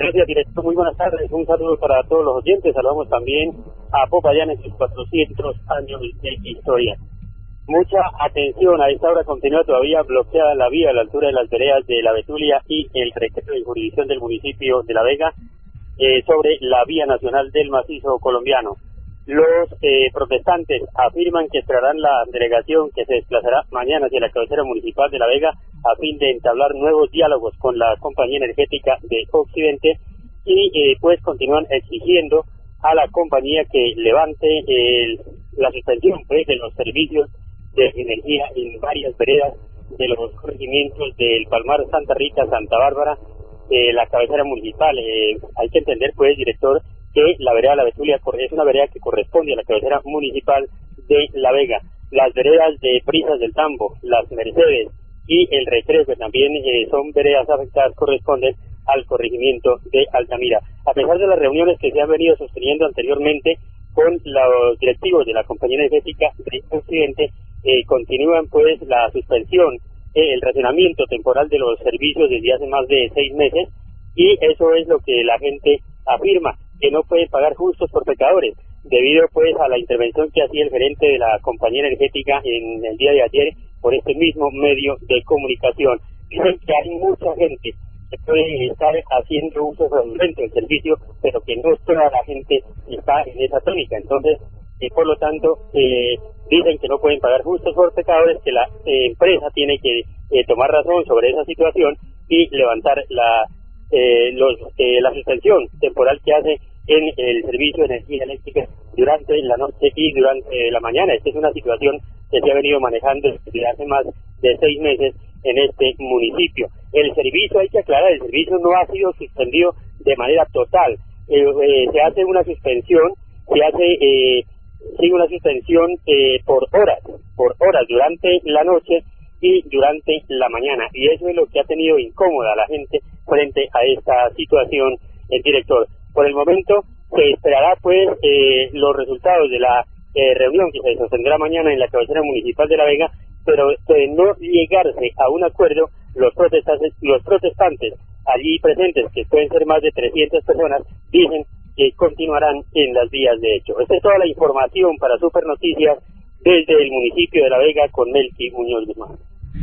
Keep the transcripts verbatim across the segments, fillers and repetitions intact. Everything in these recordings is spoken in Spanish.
Gracias, director. Muy buenas tardes. Un saludo para todos los oyentes. Saludamos también a Popayán en sus cuatrocientos años de historia. Mucha atención, a esta hora continúa todavía bloqueada la vía a la altura de las veredas de La Betulia y el recreo de jurisdicción del municipio de La Vega eh, sobre la vía nacional del macizo colombiano. Los eh, protestantes afirman que esperarán la delegación que se desplazará mañana hacia la cabecera municipal de La Vega a fin de entablar nuevos diálogos con la compañía energética de Occidente y eh, pues continúan exigiendo a la compañía que levante el, la suspensión pues, de los servicios de energía en varias veredas de los corregimientos del Palmar, Santa Rita, Santa Bárbara, eh, la cabecera municipal. Eh, hay que entender pues, director, que la vereda La Betulia es una vereda que corresponde a la cabecera municipal de La Vega. Las veredas de Brisas del Tambo, Las Mercedes y el Recreo, que también eh, son veredas afectadas, corresponden al corregimiento de Altamira. A pesar de las reuniones que se han venido sosteniendo anteriormente con los directivos de la compañía energética de Occidente, eh, continúan pues la suspensión, eh, el racionamiento temporal de los servicios desde hace más de seis meses, y eso es lo que la gente afirma, que no puede pagar justos por pecadores, debido pues a la intervención que hacía el gerente de la compañía energética en el día de ayer por este mismo medio de comunicación. Dicen que hay mucha gente que puede estar haciendo uso fraudulento del servicio, pero que no toda la gente está en esa tónica. Entonces, eh, por lo tanto, eh, dicen que no pueden pagar justos por pecadores, que la eh, empresa tiene que eh, tomar razón sobre esa situación y levantar la eh, los, eh, la suspensión temporal que hace en el servicio de energía eléctrica durante la noche y durante la mañana. Esta es una situación que se ha venido manejando desde hace más de seis meses en este municipio. El servicio, hay que aclarar, el servicio no ha sido suspendido de manera total. Eh, eh, se hace una suspensión, se hace eh, sí, una suspensión eh, por horas, por horas durante la noche y durante la mañana. Y eso es lo que ha tenido incómoda a la gente frente a esta situación, el director. Por el momento se esperará pues eh, los resultados de la eh, reunión que se sostendrá mañana en la cabecera municipal de La Vega, pero de no llegarse a un acuerdo, los protestantes, los protestantes allí presentes, que pueden ser más de trescientas personas, dicen que continuarán en las vías de hecho. Esta es toda la información para Super Noticias desde el municipio de La Vega con Melqui Muñoz Guzmán.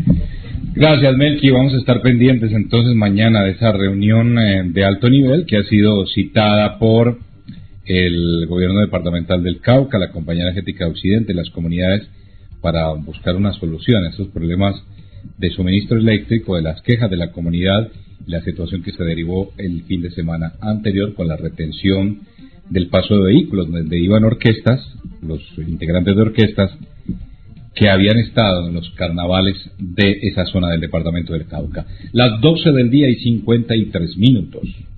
Gracias, Melqui. Vamos a estar pendientes entonces mañana de esa reunión eh, de alto nivel que ha sido citada por el gobierno departamental del Cauca, la compañía energética de Occidente, las comunidades, para buscar una solución a estos problemas de suministro eléctrico, de las quejas de la comunidad y la situación que se derivó el fin de semana anterior con la retención del paso de vehículos, donde iban orquestas, los integrantes de orquestas que habían estado en los carnavales de esa zona del departamento del Cauca. Las doce del día y cincuenta y tres minutos.